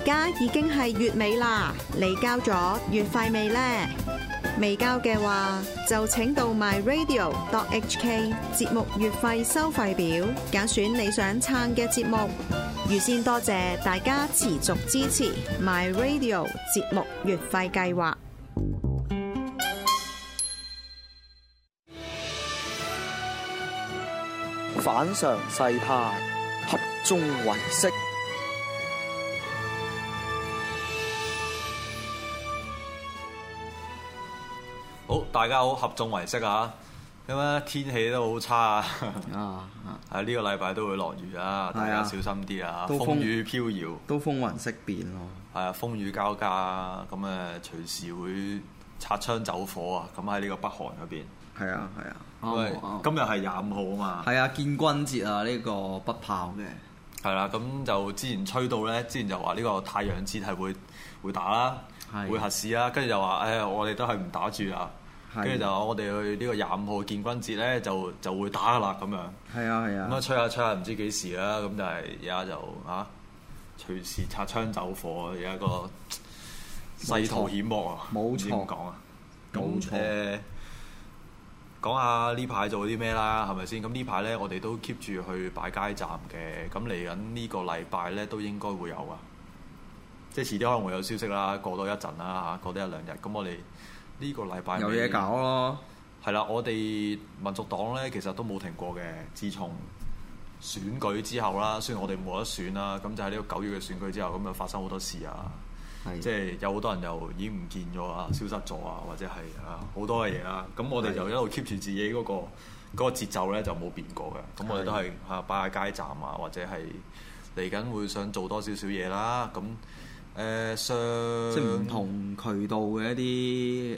家已經係月尾啦，你交咗月費未呢？未交嘅話，就請到 myradio.hk 節目月費收費表，揀選你想撐嘅節目。預先多謝大家持續支持 myradio 節目月費計劃。 反常世態，合眾唯識。 好，大家好，合眾唯識啊！咁咧天氣都好差啊！係呢個禮拜都會落雨啊，大家小心啲啊！風雨飄搖， 都風雲色變咯。 係啊，風雨交加啊！咁隨時會擦槍走火啊！咁喺呢個北韓嗰邊。係啊。因為今日係25號啊嘛。係啊， 建軍節啊，呢個北炮嘅。 係啦，咁就之前吹到咧，之前就話呢個太陽節係會打啦，會核試啦，跟住就話我哋都係唔打住啊。跟住就我哋去呢個25號建軍節咧，就會打噶啦咁樣。係啊。咁吹下唔知幾時啦，咁就係而家就隨時擦槍走火，有一個世途險惡啊！冇錯，點講啊？咁講下呢排做啲咩啦，係咪先？咁呢排咧，我哋都 keep 住去擺街站嘅。咁嚟緊呢個禮拜咧，都應該會有啊。即係遲啲可能會有消息啦，過多一陣啦嚇，過多一兩日。咁我哋呢個禮拜有嘢搞咯。 係啦，我哋民族黨咧其實都冇停過嘅。自從選舉之後啦，雖然我哋冇得選啦，咁就喺呢個9月嘅選舉之後，咁就發生好多事啊。即係有好多人又已經唔見咗啊，消失咗啊，或者係好多嘅嘢啦。咁我哋就一路 keep 住自己嗰個節奏咧，就冇變過嘅。咁我哋都係擺下街站啊，或者係嚟緊會想做多少少嘢啦。咁即係唔同渠道嘅一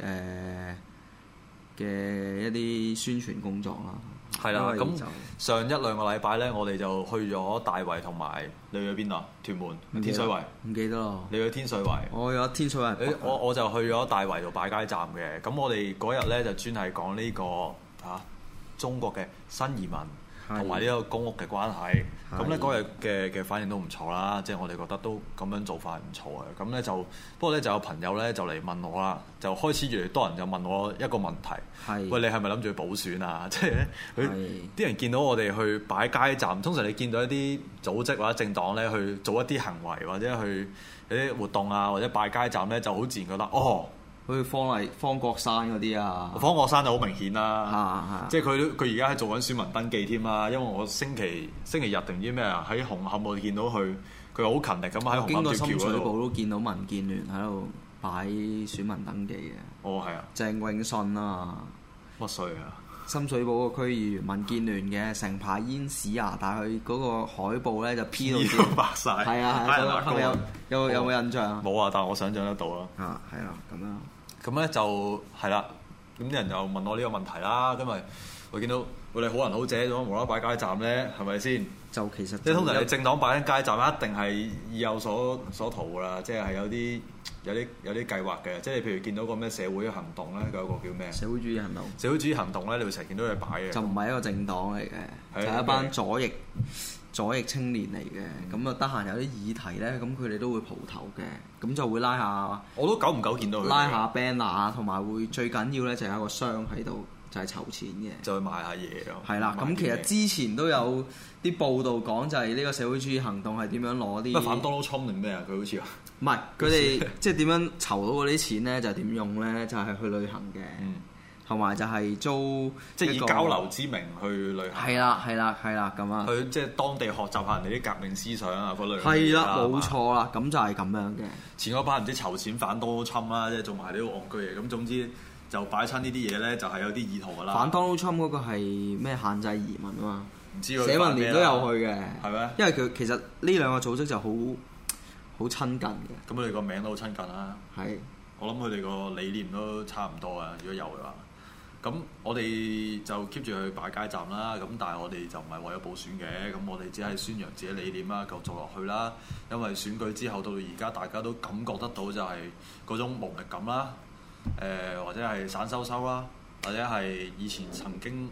啲宣傳工作啦。 係啦，咁上1-2個禮拜咧，我哋就去咗大圍同埋你去邊度？屯門、天水圍？唔記得咯。你去天水圍？我去咗天水圍。我就去咗大圍度擺街站嘅。咁我哋嗰日咧就專係講呢個中國嘅新移民同埋呢個公屋嘅關係。咁咧嗰日嘅反應都唔錯啦，即係我哋覺得都咁樣做法係唔錯嘅。咁咧不過咧就有朋友咧就嚟問我啦，就開始越嚟越多人就問我一個問題。喂，你係咪諗住去補選啊？即係咧，啲人見到我哋去擺街站，通常你見到一啲組織或者政黨咧去做一啲行為或者去一啲活動啊，或者擺街站咧，就好自然覺得好似方國珊嗰啲啊，方國珊就好明顯啦，即係佢而家係做緊選民登記添啦。因為我星期日定唔知咩啊，喺紅磡我見到佢好勤力咁喺紅磡條橋嗰度。經過深水埗都見到民建聯喺度擺選民登記嘅。係啊，鄭永信啊，乜水啊？深水埗個區議員民建聯嘅，成排煙屎啊！但係佢嗰個海報咧就 P 到白晒。係啊，係咪有冇印象？冇啊，但係我想象得到啦。係啊，咁樣。咁咧就係啦，咁啲人就問我呢個問題啦。因為我見到我哋好人好姐咁無啦啦擺街站咧，係咪先？就其實即係通常你政黨擺緊街站，一定係意有所圖噶啦，即係有啲計劃嘅。即係譬如見到個咩社會行動咧，佢有個叫咩？社會主義行動。社會主義行動咧，你會成日見到佢擺嘅。就唔係一個政黨嚟嘅，就係一班左翼青年嚟嘅。咁啊，得閒有啲議題咧，咁佢哋都會蒲頭嘅。咁就會拉下。我都久唔久見到佢。拉下 banner，同埋會最緊要咧就有一個箱喺度。就係籌錢嘅，就去賣下嘢咯。係啦，咁其實之前都有啲報道講，就係呢個社會主義行動係點樣攞啲？反 Donald Trump 定咩啊？佢好似話唔係，佢哋即係點樣籌到嗰啲錢咧？就係點用咧？就係去旅行嘅，同埋就係租，即係以交流之名去旅行。係啦，咁啊，去即係當地學習下人哋啲革命思想啊，嗰類。係啦，冇錯啦，咁就係咁樣嘅。前嗰排唔知籌錢反 Donald Trump 啦，即係做埋呢個戇居嘢。咁總之。就擺親呢啲嘢咧，就係有啲意圖噶啦。反 Donald Trump 嗰個係咩限制移民啊嘛？唔知社民連都有去嘅，係咩？因為佢其實呢兩個組織就好親近嘅。咁佢哋個名都好親近啦。係，我諗佢哋個理念都差唔多啊。如果有嘅話，咁我哋就 keep 住去擺街站啦。咁但係我哋就唔係為咗補選嘅，咁我哋只係宣揚自己理念啦，繼續做落去啦。因為選舉之後到而家，大家都感覺得到就係嗰種無力感啦。或者係散收收啦，或者係以前曾經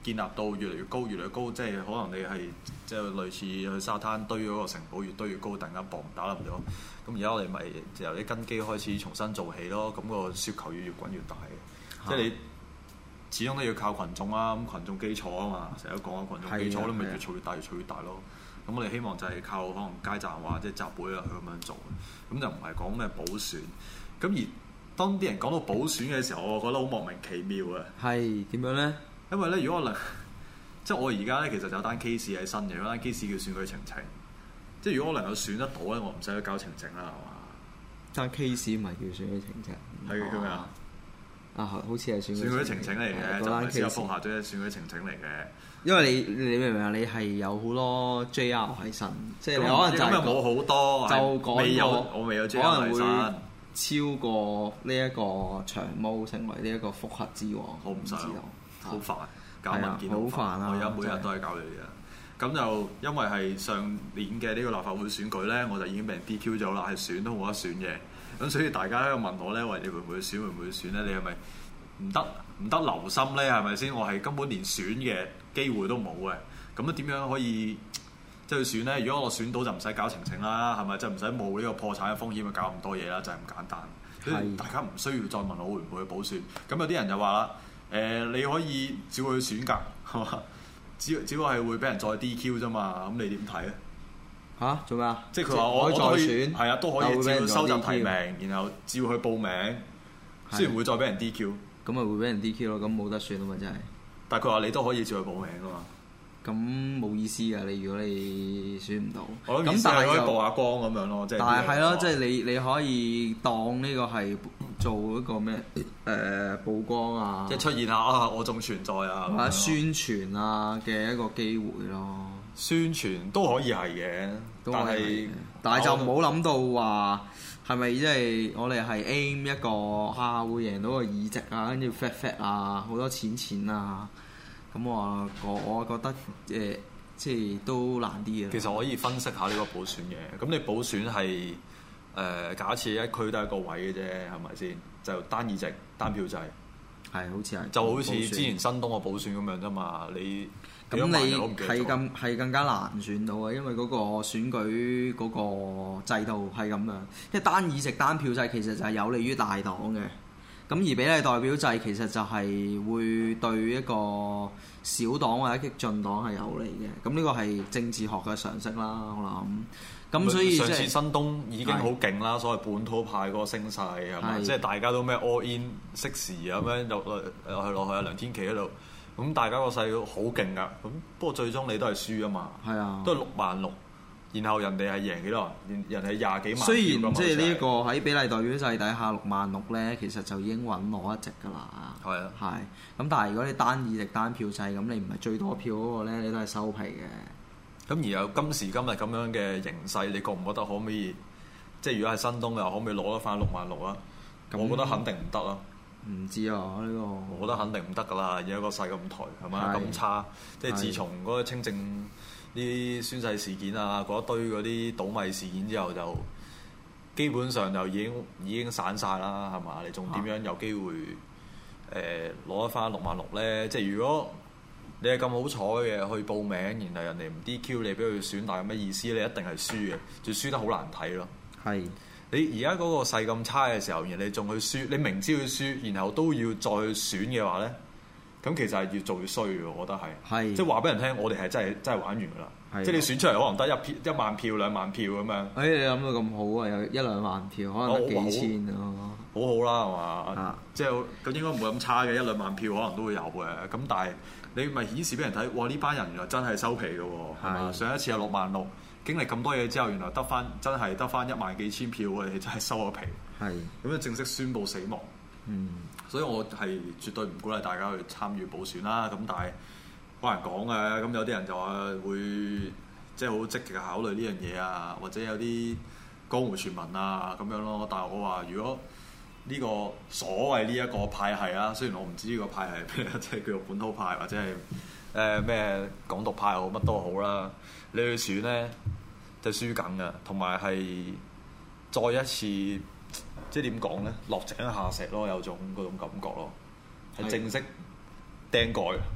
建立到越嚟越高，越嚟越高，即係可能你係即係類似去沙灘堆嗰個城堡，越堆越高，突然間砰打冧咗。咁而家我哋咪由啲根基開始重新做起咯。咁個雪球越滾越大嘅，即係你始終都要靠群眾啊，咁群眾基礎啊嘛，成日都講啊，群眾基礎都咪越儲越大，越儲越大咯。咁我哋希望就係靠可能街站或者集會啊去咁樣做，咁就唔係講咩補選。咁而當啲人講到補選嘅時候，我覺得好莫名其妙啊。 係點樣咧？ 因為咧，如果我即係我而家咧，其實就有單 case 喺身嘅，嗰單 case 叫選舉呈請。即係如果我能夠選得到咧，我唔使去交呈請啦，係嘛？ 單 case 唔係叫選舉呈請， 係叫咩啊？ 好似係選舉呈請嚟嘅，就唔係司法覆核啫，選舉呈請嚟嘅。 因為你明唔明啊？你係有好多 JR 喺身，即係你可能就咁又冇好多， 就講我未有 JR 喺身。 超過呢一個長毛成為呢一個覆核之王， 我唔知道，好煩，搞文件好煩啊！ 我而家每日都係搞呢啲嘢。咁就因為係上年嘅呢個立法會選舉咧，我就已經被人 DQ 咗啦，係選都冇得選嘅。咁所以大家喺度問我咧，喂，你會唔會選？會唔會選咧？你係咪唔得留心咧？係咪先？我係根本連選嘅機會都冇嘅。咁咧點樣可以即係去選咧？如果我選到就唔使搞呈請啦，係咪？就唔使冒呢個破產嘅風險去搞咁多嘢啦，就係咁簡單。所以大家唔需要再問我會唔會去補選。咁有啲人就話啦，你可以照去選㗎，係嘛？只不過係會俾人再 DQ 啫嘛。咁你點睇咧？ 嚇做咩啊？ 即係佢話我再選，係啊，都可以照收集提名，然後照去報名，雖然會再俾人 DQ。 咁咪會俾人 DQ 咯？咁冇得選啊嘛，真係。 但係佢話你都可以照去報名㗎嘛。 咁冇意思㗎！你如果你選唔到， 咁但係可以曝下光咁樣咯，即係。但係咯，即係你可以當呢個係做一個咩曝光啊， 即係出現下啊，我仲存在啊， 或者宣傳啊嘅一個機會咯。 宣傳都可以係嘅， 但係就唔好諗到話係咪即係我哋係 aim 一個會贏到個議席啊，跟住 fat 啊，好多錢啊。咁我覺得即係都難啲嘅。 其實可以分析下呢個補選嘅。咁你補選係假設一區都係一個位嘅啫，係咪先？就單議席、單票制。係，好似係。就好似之前新東嘅補選咁樣啫嘛。你係更加難選到嘅，因為嗰個選舉嗰個制度係咁樣。即係單議席、單票制其實就係有利於大黨嘅。咁而比例代表制其實就係會對一個小黨或者激進黨係有利嘅。咁呢個係政治學嘅常識啦，我諗。咁所以上次新東已經好勁啦，所謂本土派嗰個聲勢係咪？即係大家都咩 all in 適時咁樣又去落去啊梁天琦嗰度，咁大家個勢好勁㗎。咁不過最終你都係輸啊嘛，都係66000。然後人哋係贏幾多？人係20幾萬。 雖然即係呢一個喺比例代表制底下66000咧，其實就已經穩攞一席㗎啦。 係啊。係。 咁但係如果你單議席單票制，咁你唔係最多票嗰個咧，你都係收皮嘅。 咁而有今時今日咁樣嘅形勢，你覺唔覺得可唔可以？即係如果係新東嘅，可唔可以攞得翻66000啊？我覺得肯定唔得啦。 唔知啊，呢個。 我覺得肯定唔得㗎啦！而家個勢咁頹係嘛咁差，即係自從嗰個清正啲宣誓事件啊，嗰一堆嗰啲倒米事件之後，就基本上就已經散晒啦，係嘛？你仲點樣有機會攞得翻66000咧？即係如果你係咁好彩嘅去報名，然後人哋唔 DQ 你，俾佢選，但係有咩意思？你一定係輸嘅，就輸得好難睇咯。係你而家嗰個勢咁差嘅時候，然後你仲去輸，你明知佢輸，然後都要再選嘅話咧？咁其實係越做越衰嘅，我覺得係，即係話俾人聽，我哋係真係玩完㗎啦。即係你選出嚟可能得1萬票、2萬票咁樣。你諗到咁好啊？有1-2萬票，可能得幾千咯。 好好啦，係嘛？即係咁應該唔會咁差嘅，1-2萬票可能都會有嘅。咁但係你咪顯示俾人睇，哇！呢班人原來真係收皮嘅喎，係嘛？上一次係66000，經歷咁多嘢之後，原來真係得翻1萬幾千票嘅，你真係收咗皮。係咁就正式宣布死亡。所以我係絕對唔鼓勵大家去參與補選啦。咁但係好難講嘅，咁有啲人就話會即係好積極考慮呢樣嘢啊，或者有啲江湖傳聞啊咁樣咯。但係我話如果呢個所謂呢一個派系啦，雖然我唔知呢個派系咩，即係叫做本土派或者係咩港獨派好乜都好啦，你去選咧就輸緊嘅，同埋係再一次。即係點講咧？落井下石咯，有種嗰種感覺咯，係正式釘蓋。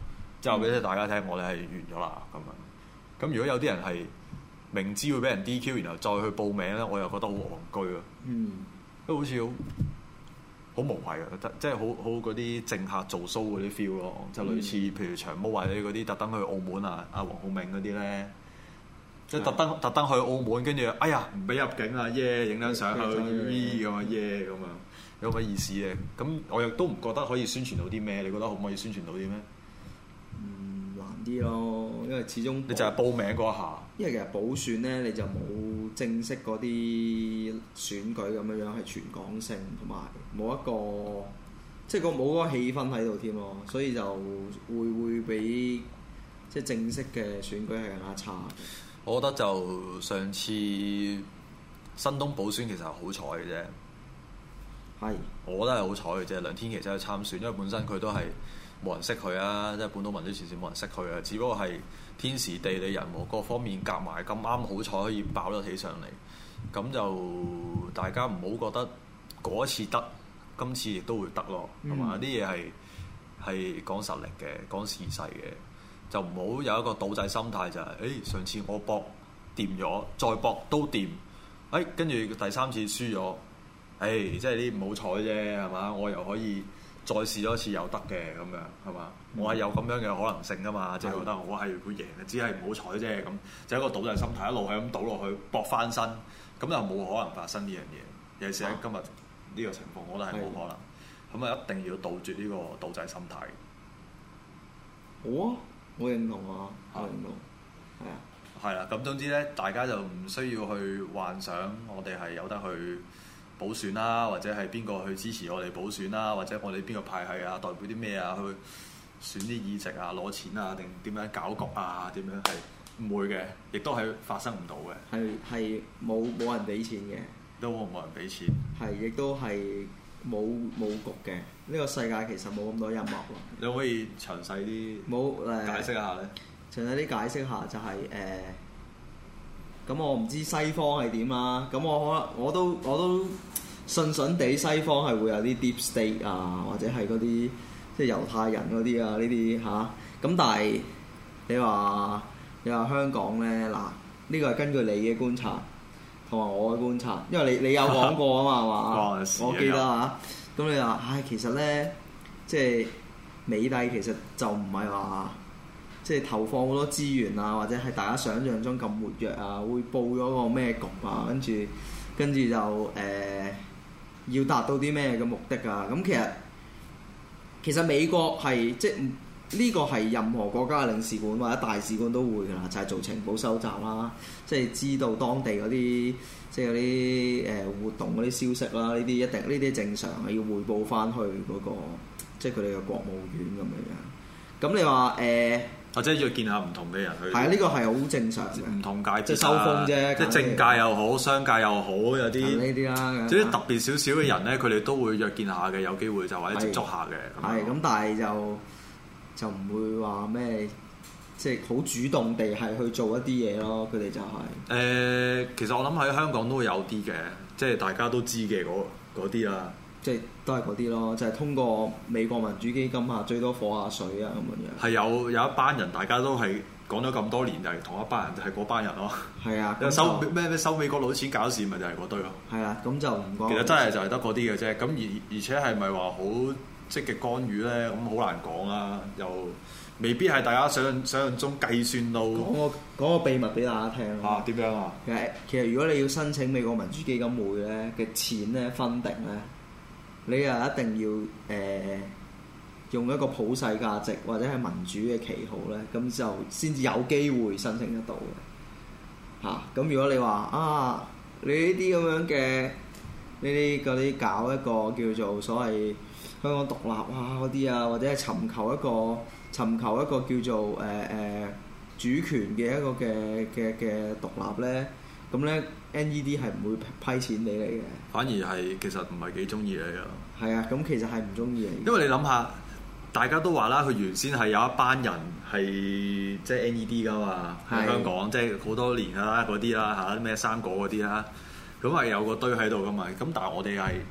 即係話俾大家聽，我哋係完咗啦咁樣。咁如果有啲人係明知會俾人 DQ，然後再去報名咧，我又覺得好戇居咯。都好似好無謂嘅，即係好嗰啲政客做 show 嗰啲 feel 咯，就類似譬如長毛或者嗰啲特登去澳門啊，阿黃浩銘嗰啲咧，即係特登去澳門，跟住哎呀唔俾入境啊，影張相去 V 咁啊咁啊，有乜意思咧？咁我亦都唔覺得可以宣傳到啲咩，你覺得可唔可以宣傳到啲咩？ 難啲咯，因為始終你就係報名嗰一下。 因為其實補選咧，你就冇正式嗰啲選舉咁樣係全港性，同埋冇一個即係冇嗰個氣氛喺度添咯，所以就會比即係正式嘅選舉係更加差。 我覺得就上次新東補選其實係好彩嘅啫。係，我覺得係好彩嘅啫。梁天琦真係參選，因為本身佢都係冇人識佢啊，即係本土民主前線冇人識佢啊，只不過係天時地利人和各方面夾埋咁啱好彩可以爆得起上嚟，咁就大家唔好覺得嗰一次得，今次亦都會得咯，係嘛？啲嘢係講實力嘅，講時勢嘅，就唔好有一個倒掣心態就係，上次我搏掂咗，再搏都掂，跟住第三次輸咗，即係啲唔好彩啫，係嘛？我又可以再試多一次又得嘅咁樣，係嘛？我係有咁樣嘅可能性噶嘛，即係覺得我係會贏嘅，只係唔好彩啫咁，就一個倒掣心態，一路係咁倒落去搏翻身，咁就冇可能發生呢樣嘢。尤其是喺今日呢個情況，我覺得係冇可能。咁啊，一定要杜絕呢個倒掣心態。 好啊，我認同啊，我認同。係啊。 係啦，咁總之咧，大家就唔需要去幻想我哋係有得去補選啦，或者係邊個去支持我哋補選啦，或者我哋邊個派系啊，代表啲咩啊，去選啲議席啊，攞錢啊，定點樣搞局啊，點樣係唔會嘅，亦都係發生唔到嘅。 係冇人俾錢嘅， 都冇人俾錢。 係，亦都係冇局嘅。呢個世界其實冇咁多陰謀咯。 你可以詳細啲解釋下咧？ 詳細啲解釋下就係咁我唔知西方係點啦。咁我都信地西方係會有啲 deep state 啊，或者係嗰啲即係猶太人嗰啲啊呢啲嚇。咁但係你話香港咧，嗱呢個係根據你嘅觀察同埋我嘅觀察，因為你有講過啊嘛係嘛？我記得嚇。咁你話其實咧即係美帝其實就唔係話即係投放好多資源啊，或者係大家想象中咁活躍啊，會佈咗個咩局啊，跟住就要達到啲咩嘅目的啊？咁其實美國係即係呢個係任何國家嘅領事館或者大使館都會㗎啦，就係做情報收集啦，即係知道當地嗰啲即係嗰啲活動嗰啲消息啦，呢啲正常係要匯報翻去嗰個即係佢哋嘅國務院咁樣。咁你話或者要見下唔同嘅人去。 係啊，呢個係好正常嘅。 唔同界別即係收風啫。 即係政界又好，商界又好，有啲呢啲啦。 即係特別少少嘅人咧，佢哋都會約見下嘅，有機會就或者接觸下嘅。 係咁，但係就唔會話咩，即係好主動地係去做一啲嘢咯。佢哋就係其實我諗喺香港都會有啲嘅，即係大家都知嘅嗰啲啦。 即係都係嗰啲咯，就係通過美國民主基金啊，最多火下水啊咁樣。 係有一班人，大家都係講咗咁多年，就係同一班人，就係嗰班人咯。係啊，收美國佬錢搞事，咪就係嗰堆咯。 係啊，咁就唔講。 其實真係就係得嗰啲嘅啫。咁而且係咪話好積極干預咧？咁好難講啊，又未必係大家想象中計算到。講個秘密俾大家聽啊！點樣啊？ 其實如果你要申請美國民主基金會咧嘅錢咧分定咧，你又一定要用一個普世價值或者係民主嘅旗號咧，咁就先至有機會申請得到嘅嚇。咁如果你話你呢啲咁樣嘅呢啲嗰啲搞一個叫做所謂香港獨立啊嗰啲啊，或者係尋求一個叫做主權嘅一個嘅獨立咧，咁咧 NED 係唔會批錢俾你嘅， 反而係其實唔係幾中意你㗎。 係啊，咁其實係唔中意你。 因為你諗下，大家都話啦，佢原先係有一班人係即係 NED 㗎嘛，喺香港即係好多年啦嗰啲啦嚇，咩生果嗰啲啦，咁係有個堆喺度㗎嘛。咁但係我哋係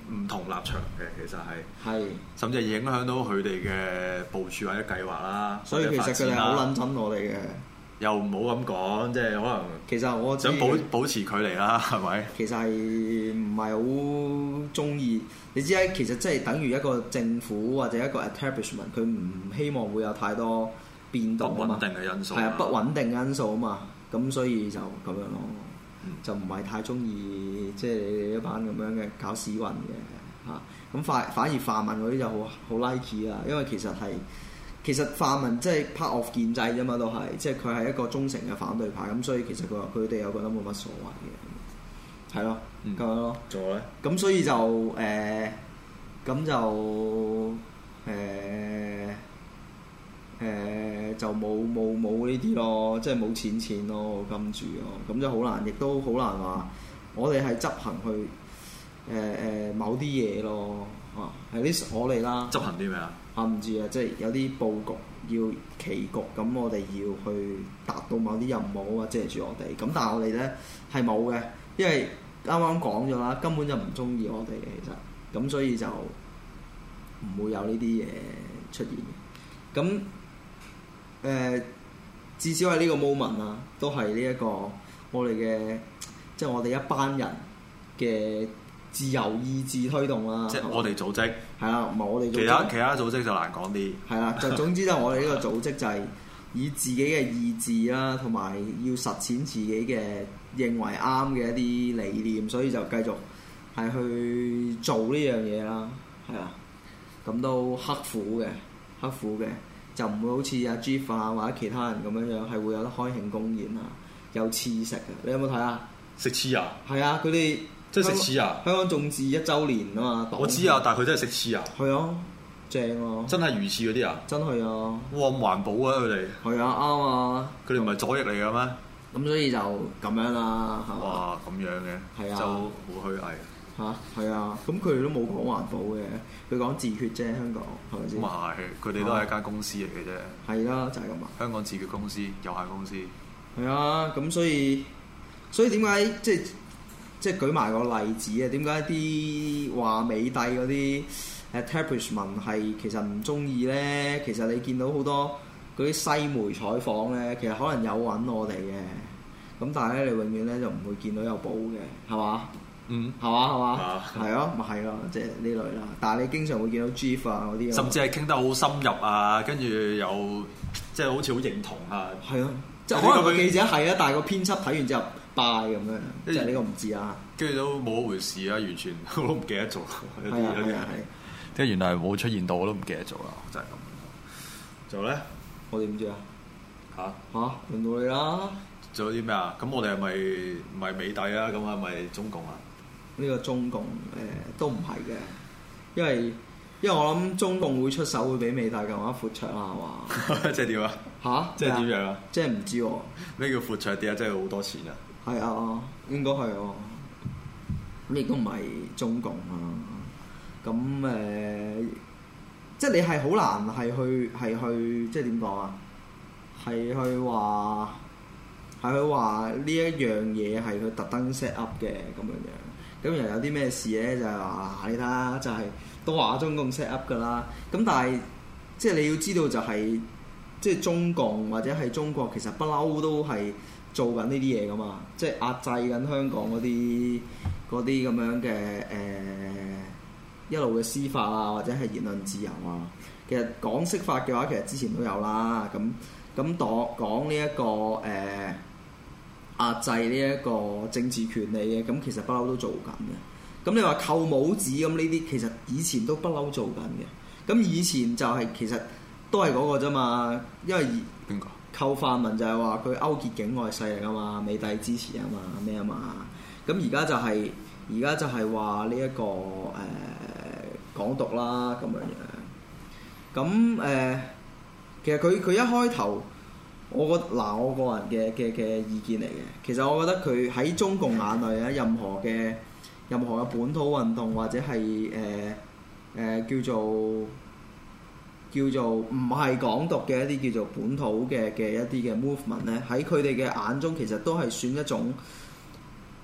唔同立場嘅，其實係係甚至係影響到佢哋嘅部署或者計劃啦。 所以其實佢哋好撚憎我哋嘅。 又唔好咁講，即係可能其實我想保持距離啦，係咪？ 其實係唔係好中意？你知咧，其實即係等於一個政府或者一個 establishment， 佢唔希望會有太多變動啊嘛。 不穩定嘅因素。 係啊，不穩定因素啊嘛，咁所以就咁樣咯，就唔係太中意即係你哋一班咁樣嘅搞屎運嘅嚇。咁反而泛民嗰啲就好 like 啊，因為其實泛民即係 part of 建制啫嘛，都係即係佢係一個忠誠嘅反對派，咁所以其實佢哋又覺得冇乜所謂嘅，係咯，咁樣咯。 做咧？ 咁所以就咁就冇呢啲咯，即係冇錢咯，金主咯，咁就好難，亦都好難話我哋係執行去某啲嘢咯，係啲我哋啦。 執行啲咩啊？ 唔知啊，即係有啲佈局要棋局，咁我哋要去達到某啲任務啊，借住我哋。咁但係我哋咧係冇嘅，因為啱啱講咗啦，根本就唔中意我哋嘅，其實咁所以就唔會有呢啲嘢出現嘅。咁至少係呢個 moment 啊，都係呢一個我哋嘅，即係我哋一班人嘅自由意志推動啦。 即係我哋組織。 係啦，唔係我哋組織。 其他組織就難講啲。係啦，就總之就我哋呢個組織就係以自己嘅意志啦，同埋要實踐自己嘅認為啱嘅一啲理念，所以就繼續係去做呢樣嘢啦。係啊，咁都刻苦嘅，就唔會好似阿 Jeff 啊或者其他人咁樣係會有得開慶功宴啊，有翅食嘅。你有冇睇啊？ 食翅啊？係啊，佢哋。 即係食翅啊！ 香港眾志1週年啊嘛， 我知啊，但係佢真係食翅啊！係啊，正啊！ 真係魚翅嗰啲啊！ 真係啊！ 哇，咁環保啊佢哋！係啊，啱啊！ 佢哋唔係左翼嚟嘅咩？ 咁所以就咁樣啦，係嘛？ 哇，咁樣嘅，就好虛偽嚇，係啊！咁佢哋都冇講環保嘅，佢講自決啫，香港係咪先？ 咁啊係，佢哋都係一間公司嚟嘅啫。 係啦，就係咁啊！ 香港自決公司有限公司。 係啊，咁所以點解即係舉埋個例子啊？點解啲話美帝嗰啲 establishment 係其實唔中意咧？其實你見到好多嗰啲西媒採訪咧，其實可能有揾我哋嘅，咁但係咧你永遠咧就唔會見到有報嘅，係嘛？ 嗯， 係嘛？係咯，咪係咯，即係呢類啦。但係你經常會見到 Jeff 啊嗰啲， 甚至係傾得好深入啊，跟住又即係好似好認同啊。 係啊，即係可能個記者係啊，但係個編輯睇完之後拜咁樣，即係呢個唔知啊。跟住都冇一回事啊，完全我都唔記得咗。有啲即係原來冇出現到，我都唔記得咗啦，就係咁。仲有咧？ 我哋唔知啊。嚇，輪到你啦！ 仲有啲咩啊？咁我哋係咪唔係美帝啊？咁係咪中共啊？ 呢個中共都唔係嘅，因為我諗中共會出手會比美帝更加闊綽啦，係嘛？ 即係點啊？ 嚇！ 即係點樣啊？ 即係唔知喎。 咩叫闊綽啲啊？即係好多錢啊？ 係啊，應該係啊。咁亦都唔係中共啊。咁即係你係好難係去即係點講啊？係去話呢一樣嘢係佢特登 set up 嘅咁樣。咁又有啲咩事咧？就係話你睇下，就係都話中共 set up 㗎啦。咁但係即係你要知道就係即係中共或者係中國其實不嬲都係做緊呢啲嘢㗎嘛。即係壓制緊香港嗰啲咁樣嘅一路嘅司法啊，或者係言論自由啊。其實講釋法嘅話，其實之前都有啦。咁講呢一個壓制呢一個政治權利嘅，咁其實不嬲都做緊嘅。咁你話扣帽子咁呢啲，其實以前都不嬲做緊嘅。咁以前就係其實都係嗰個啫嘛，因為邊個扣泛民就係話佢勾結境外勢力啊嘛，美帝支持啊嘛，咩啊嘛。咁而家就係話呢一個港獨啦咁樣樣。咁其實佢一開頭。我個人嘅意見嚟嘅，其實我覺得佢喺中共眼內咧，任何嘅本土運動或者係叫做唔係港獨嘅一啲叫做本土嘅一啲嘅 movement 咧，喺佢哋嘅眼中其實都係算一種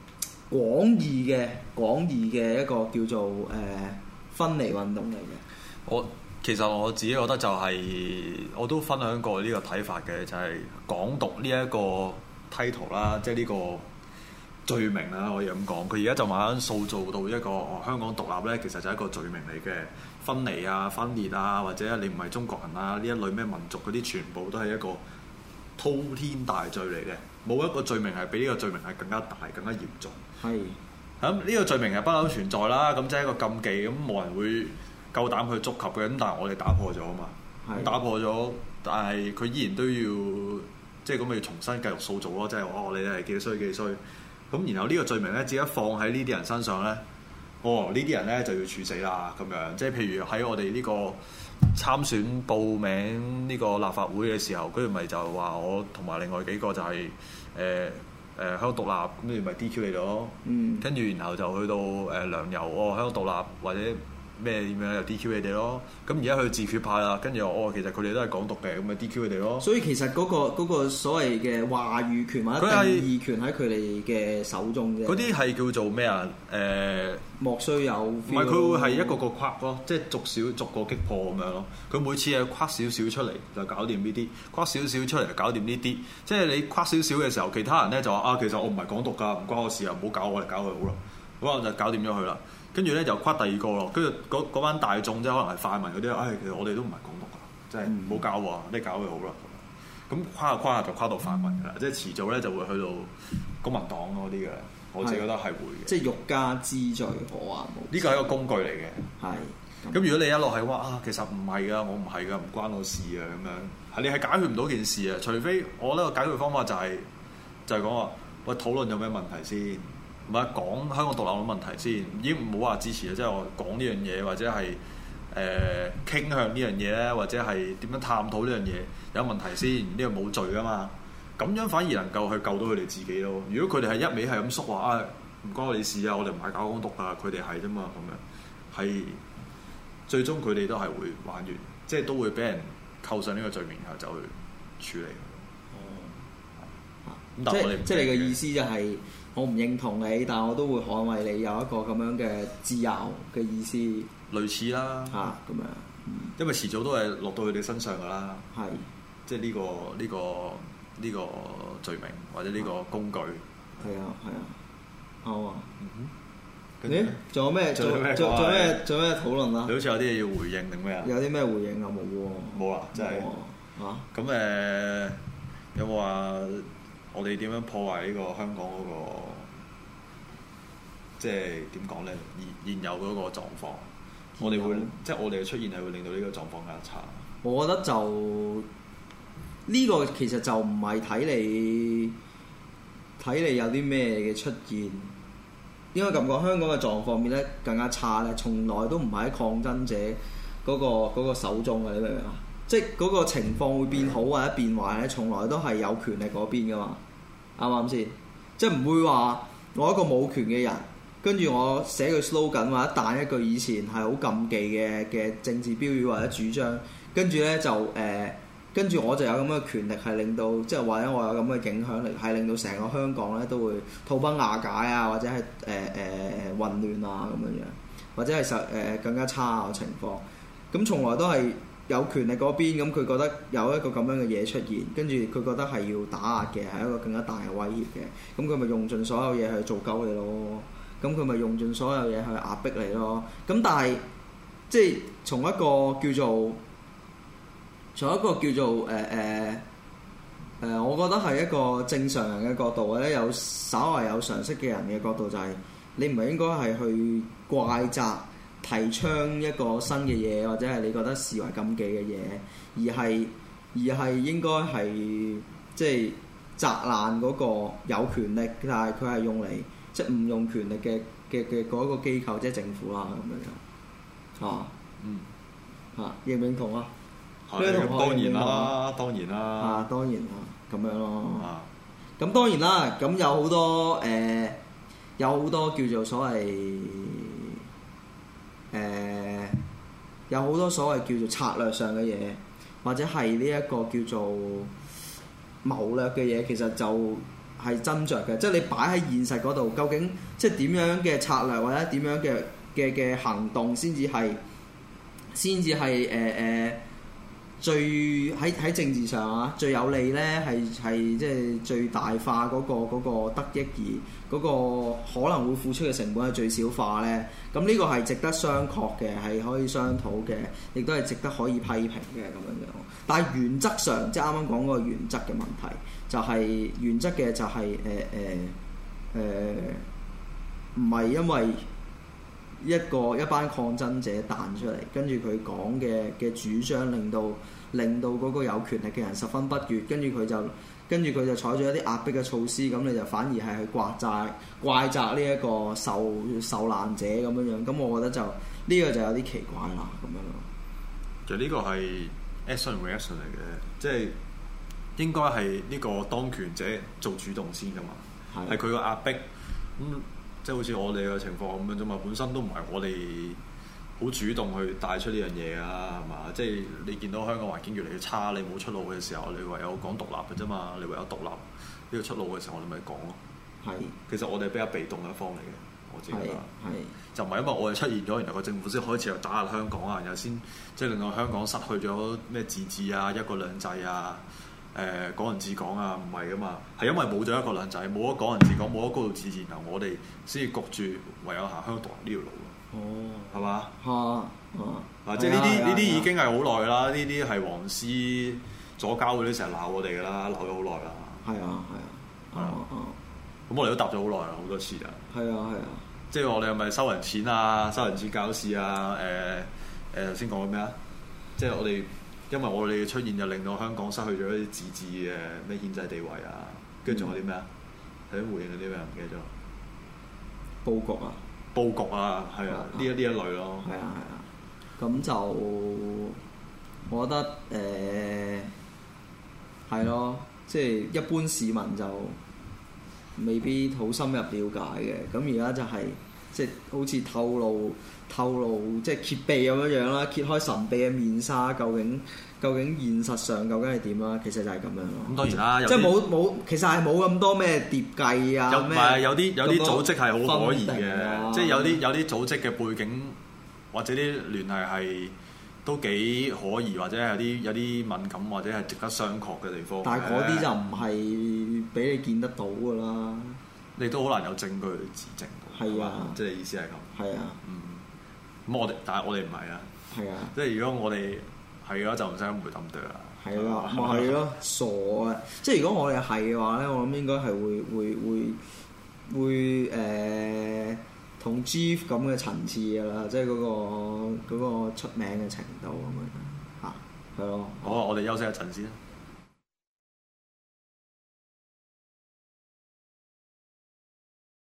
廣義嘅一個叫做分離運動嚟嘅。 其實我自己覺得就係、我都分享過呢個睇法嘅，就係港獨呢一個 title 啦，即係呢個罪名啦，可以咁講。佢而家就慢慢塑造到一個香港獨立咧，其實就係一個罪名嚟嘅，分離啊、分裂啊，或者你唔係中國人啊呢一類咩民族嗰啲，全部都係一個滔天大罪嚟嘅。冇一個罪名係比呢個罪名係更加大、更加嚴重。係咁呢個罪名係不嬲存在啦，咁即係一個禁忌，咁冇人會夠膽去觸及嘅。咁但係我哋打破咗啊嘛，打破咗，但係佢依然都要即係咁，咪要重新繼續塑造咯。即係我哋係幾衰幾衰。咁然後呢個罪名咧，只一放喺呢啲人身上咧，呢啲人咧就要處死啦咁樣。即係譬如喺我哋呢個參選報名呢個立法會嘅時候，跟住咪就話我同埋另外幾個就係香港獨立，跟住咪 DQ 你咯。跟住然後就去到梁游香港獨立或者咩點樣又 DQ 你哋咯。咁而家佢自決派啦，跟住其實佢哋都係港獨嘅，咁咪 DQ 佢哋咯。 所以其實嗰個所謂嘅話語權或者定義權喺佢哋嘅手中啫。 嗰啲係叫做咩啊？ 莫須有。唔係佢會係一個個框咯，即係逐個擊破咁樣咯。佢每次係框少少出嚟就搞掂呢啲，框少少出嚟就搞掂呢啲。即係你框少少嘅時候，其他人咧就話其實我唔係港獨㗎，唔關我事啊，唔好搞我哋，搞佢好啦。咁我就搞掂咗佢啦。跟住咧就框第二個咯，跟住嗰班大眾即係可能係泛民嗰啲，其實我哋都唔係港獨㗎，即係唔好搞喎，你搞佢好啦。咁跨下跨下就跨到泛民㗎啦，即係遲早咧就會去到公民黨嗰啲嘅，我自己覺得係會嘅。即係欲加之罪，可話無。 呢個係一個工具嚟嘅。 係。 咁如果你一路係話其實唔係㗎，我唔係㗎，唔關我事啊咁樣，係你係解決唔到件事啊。除非我呢個解決方法就係講話，喂，討論有咩問題先。唔係講香港獨立嘅問題先，已經唔好話支持啊！即係我講呢樣嘢，或者係傾向呢樣嘢咧，或者係點樣探討呢樣嘢有問題先，呢個冇罪㗎嘛。咁樣反而能夠去救到佢哋自己咯。如果佢哋係一味係咁縮話唔關我哋事啊，我哋唔係搞港獨啊，佢哋係啫嘛，咁樣係最終佢哋都係會玩完，即係都會俾人扣上呢個罪名，然後就去處理。咁但係我哋即係你嘅意思就係。我唔認同你，但我都會捍衛你有一個咁樣嘅自由嘅意思。 類似啦， 咁樣， 因為遲早都係落到佢哋身上㗎啦。 係， 即係呢個罪名或者呢個工具。 係啊，好啊。仲有咩？仲有咩討論啊？ 你好似有啲嘢要回應定咩啊？ 有啲咩回應啊？冇喎。 冇啊！真係。咁有冇話？我哋點樣破壞呢個香港嗰個，即係點講咧？現有嗰個狀況，我哋會即係我哋嘅出現係會令到呢個狀況更加差。 我覺得就呢個其實就唔係睇你有啲咩嘅出現，應該咁講，香港嘅狀況變得更加差咧，從來都唔係喺抗爭者嗰個手中嘅，你明唔明啊？即係嗰個情況會變好或者變壞咧，從來都係有權力嗰邊噶嘛，啱唔啱先？即係唔會話我一個冇權嘅人，跟住我寫句 slogan 或者彈一句以前係好禁忌嘅政治標語或者主張，跟住咧就跟住我就有咁嘅權力係令到，即係或者我有咁嘅影響力係令到成個香港咧都會土崩瓦解啊，或者係混亂啊咁樣樣，或者係更加差嘅情況。咁從來都係有權力嗰邊，咁佢覺得有一個咁樣嘅嘢出現，跟住佢覺得係要打壓嘅，係一個更加大嘅威脅嘅，咁佢咪用盡所有嘢去做鳩你咯，咁佢咪用盡所有嘢去壓迫你咯。咁但係即係從一個叫做我覺得係一個正常人嘅角度，或者有稍為有常識嘅人嘅角度，就係你唔係應該係去怪責提倡一個新嘅嘢，或者係你覺得視為禁忌嘅嘢，而係應該係即係責難嗰個有權力，但係佢係用嚟即係唔用權力嘅嗰個機構，即係政府啦咁樣。認唔認同啊？ 當然啦，當然啦。 當然啦，咁樣咯。咁當然啦，咁有好多叫做所謂有好多所謂叫做策略上嘅嘢，或者係呢一個叫做謀略嘅嘢，其實就係斟酌嘅，即係你擺喺現實嗰度，究竟即係點樣嘅策略或者點樣嘅行動先至係最喺政治上啊最有利咧，係即係最大化嗰個得益，而嗰個可能會付出嘅成本係最小化咧。咁呢個係值得商榷嘅，係可以商討嘅，亦都係值得可以批評嘅咁樣樣。但係原則上，即係啱啱講嗰個原則嘅問題，就係原則嘅就係唔係因為一班抗爭者彈出嚟，跟住佢講嘅主張令到嗰個有權力嘅人十分不悅，跟住佢就採取一啲壓迫嘅措施，咁你就反而係去怪責呢一個受難者咁樣樣，咁我覺得就呢個就有啲奇怪啦咁樣咯。 其實呢個係 action reaction 嚟嘅，即係應該係呢個當權者做主動先噶嘛，係佢個壓迫咁。即係好似我哋嘅情況咁樣啫嘛，本身都唔係我哋好主動去帶出呢樣嘢啊，係嘛？即係你見到香港環境越嚟越差，你冇出路嘅時候，你唯有講獨立嘅啫嘛。你唯有獨立呢個出路嘅時候，我哋咪講咯。係。其實我哋比較被動嘅一方嚟嘅，我自己覺得。係。就唔係因為我哋出現咗，然後個政府先開始又打壓香港啊，然後先即係令到香港失去咗咩自治啊、一國兩制啊。港人治港啊，唔係噶嘛，係因為冇咗一國兩制，冇咗港人治港，冇咗高度自治，然後我哋先至焗住唯有行香港獨立呢條路咯。哦，係嘛？即係呢啲已經係好耐啦，呢啲係黃絲左膠嗰啲成日鬧我哋噶啦，鬧咗好耐啦。係啊。咁我哋都答咗好耐啦，好多次啊。係啊。即係我哋係咪收人錢啊？收人錢搞事啊？頭先講緊咩啊？即係我哋。因為我哋嘅出現就令到香港失去咗一啲自治嘅咩憲制地位啊，跟住仲有啲咩啊？係啲回應嗰啲咩唔記得咗？佈局啊，係啊，呢一類咯。係啊。咁就我覺得係咯，即係一般市民就未必好深入了解嘅。咁而家就係即係好似透露即係揭秘咁樣啦，揭開神秘嘅面紗，究竟現實上究竟係點啦？其實就係咁樣咯。咁當然啦，即係冇，其實係冇咁多咩疊計啊。唔係有啲組織係好可疑嘅，即係有啲組織嘅背景或者啲聯繫係都幾可疑，或者係有啲敏感或者係值得商榷嘅地方。但係嗰啲就唔係俾你見得到㗎啦。你都好難有證據去指證。係啊，即係意思係咁。係啊。咁但係我哋唔係啊。係啊。即係如果我哋係嘅話，就唔使咁回咁多啦。係啊，咪係咯，傻啊！即係如果我哋係嘅話咧，我諗應該係會同 G 咁嘅層次㗎啦，即係嗰個出名嘅程度咁樣嚇，係咯。好啊，我哋休息一陣先。